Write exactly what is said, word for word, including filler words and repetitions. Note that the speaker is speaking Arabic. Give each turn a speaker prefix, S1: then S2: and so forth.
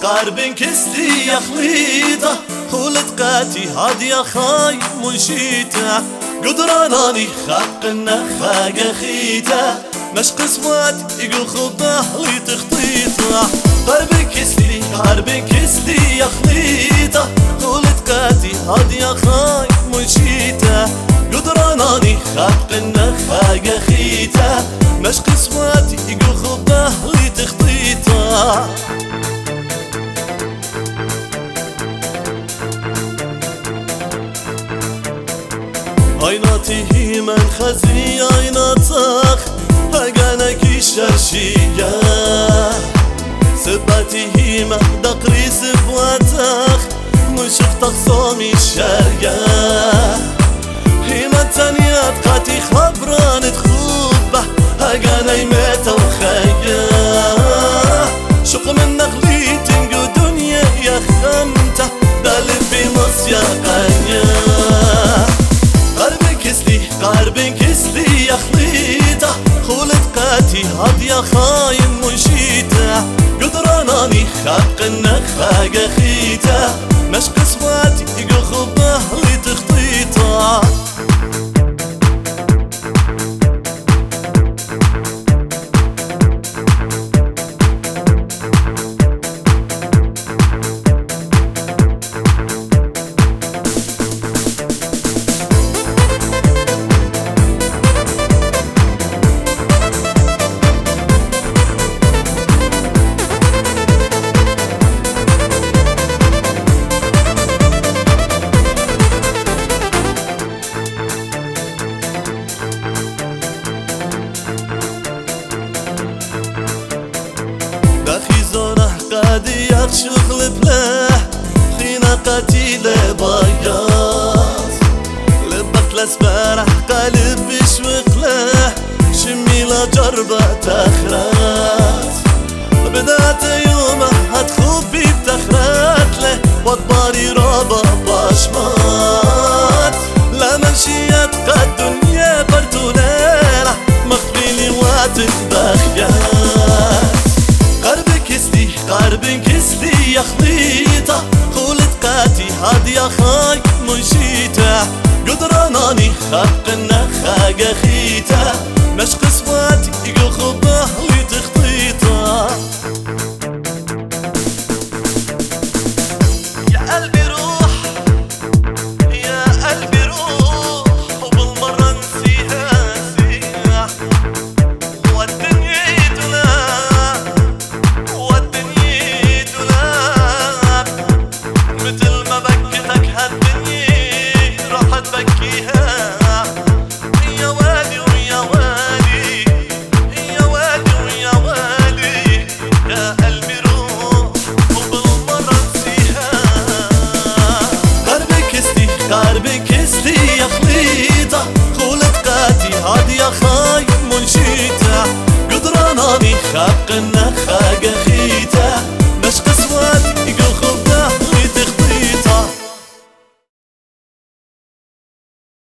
S1: قرب كستي يا خليطة ولتقاتي هادي يا خاي منشيته قدراناني خاق النخاق خيته مش قسمات يقول خبه لي تخطيطه قرب كستي قرب كستي يا خليطة ولتقاتي هادي يا خاي منشيته قدراناني خاق النخاق خيته مش قسمات يقول خبه لي تخطيطه عيناته من خزي عيناتك هقانك الشرشية سباته من دقري سبواتك مشفتك صومي الشرية هيما تانيات قاتي خبران تخوبة هقاني ميتا وخيا شق من نغلي تنقو دنيا يا خمته دالب بمصيا قنيا قربين كسلي يا خليطة خولت قاتي هاد يا خاين منشيته قدراناني خاق النخاق خيته مش قسماتي يقول خبه لي تخطيطه قادي يخشخل بله خينا قتيلة باياس لبت لسبارح قلب بشوق له شميلة جربة تخرات بدات يومه هتخوفي بتخرات له وطباري رابا باشمات لا منشيات قد دنيا برتوليلة مخفيلي واتك بخيات قرب كستي يا خليطة خولت قاتي هاد يا خاي منشيته قدراناني خاق النخاق خيته مش قسماتي يقول